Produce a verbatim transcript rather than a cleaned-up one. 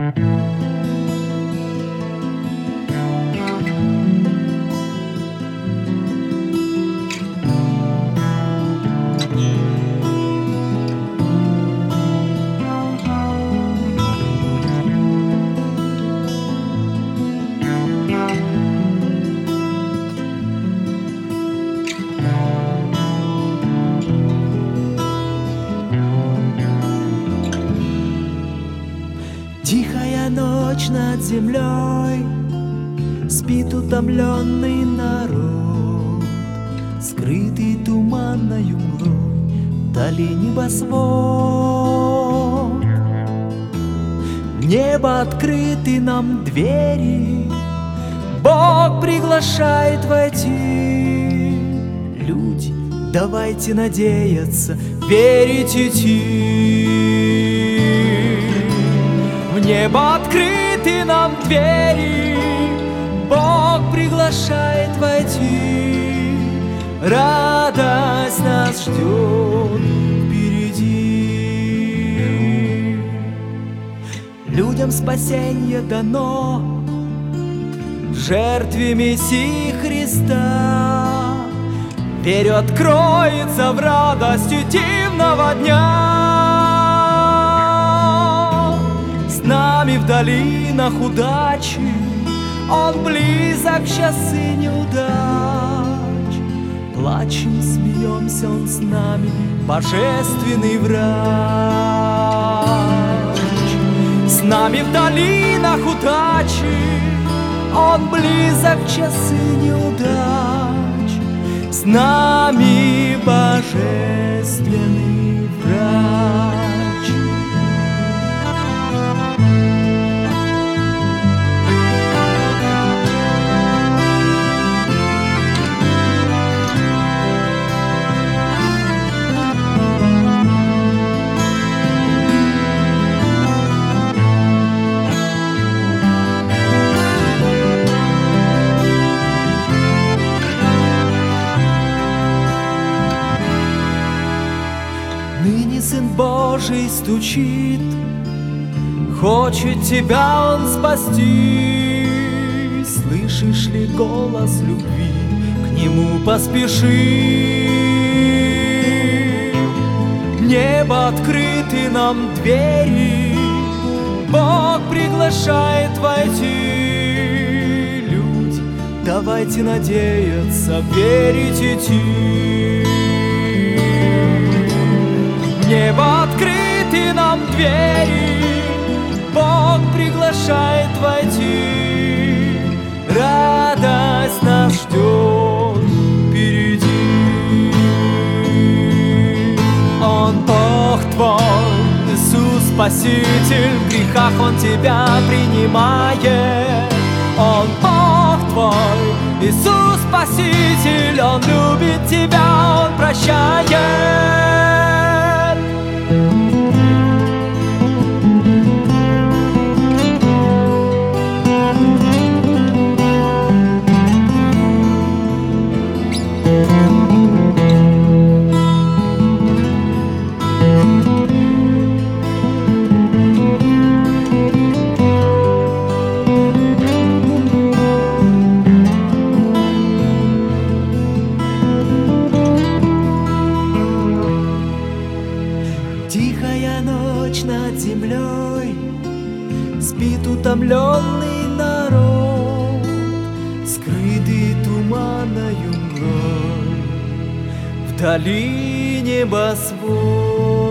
Тихая ночь над землей, спит утомленный народ, скрытый туманною мглой, вдали небосвод. В небо открыты нам двери, Бог приглашает войти. Люди, давайте надеяться, верить идти. В небо открыты нам двери, Бог приглашает войти. Радость нас ждет впереди. Людям спасенье дано в жертве Мессии Христа. Верю, откроется в радости дивного дня. С нами в долинах удачи, Он близок в часы неудач. Плачем, смеемся, Он с нами, божественный врач. С нами в долинах удачи, Он близок в часы неудач. С нами божественный врач. Ныне Сын Божий стучит, хочет тебя Он спасти. Слышишь ли голос любви? К Нему поспеши. В небо открыты нам двери, Бог приглашает войти. Люди, давайте надеяться, верить идти. В небо открыты нам двери, Бог приглашает войти. Радость нас ждет впереди. Он Бог твой, Иисус Спаситель, в грехах Он тебя принимает. Он Бог твой, Иисус Спаситель, Он любит тебя, Он прощает. Тихая ночь над землей, спит утомленный народ, скрытый туманною мглой, вдали небосвод.